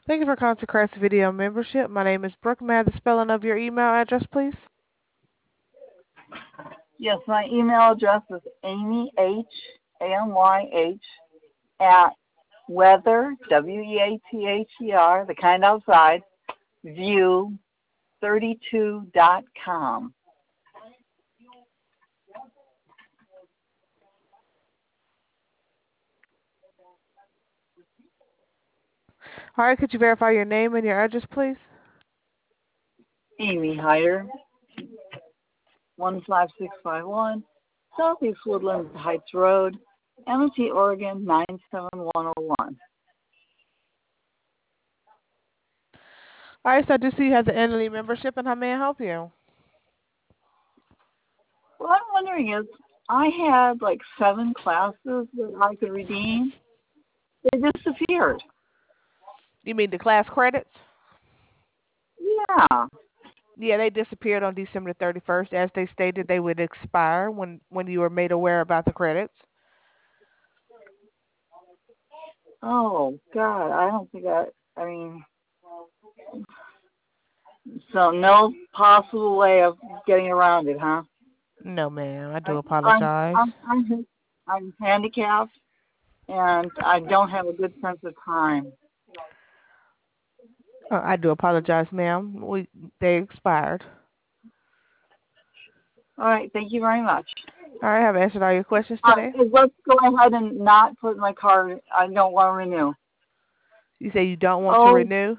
Thank you for calling to Crest Video Membership. My name is Brooke. May I have the spelling of your email address, please? Yes, my email address is Amy, H-A-M-Y-H, at weather, W-E-A-T-H-E-R, the kind outside, view32.com. All right, could you verify your name and your address, please? Amy Hyder, 15651, Southeast Woodland Heights Road, Amity, Oregon, 97101. All right, so I do see you have the annually membership, and how may I help you? What I'm wondering is, I had like 7 classes that I could redeem. They disappeared. You mean the class credits? Yeah. Yeah, they disappeared on December 31st. As they stated, they would expire when you were made aware about the credits. Oh, God, I don't think so no possible way of getting around it, huh? No, ma'am. I do I, apologize. I'm handicapped, and I don't have a good sense of time. I do apologize, ma'am. They expired. All right, thank you very much. All right, have I answered all your questions today? Let's go ahead and not put my card. I don't want to renew. You say you don't want to renew?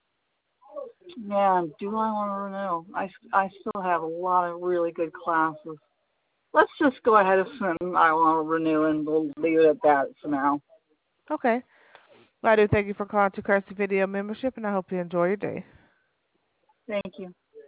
Man, do I want to renew? I still have a lot of really good classes. Let's just go ahead and assume I want to renew, and we'll leave it at that for now. Okay. Well, I do thank you for calling to Crest Video Membership, and I hope you enjoy your day. Thank you.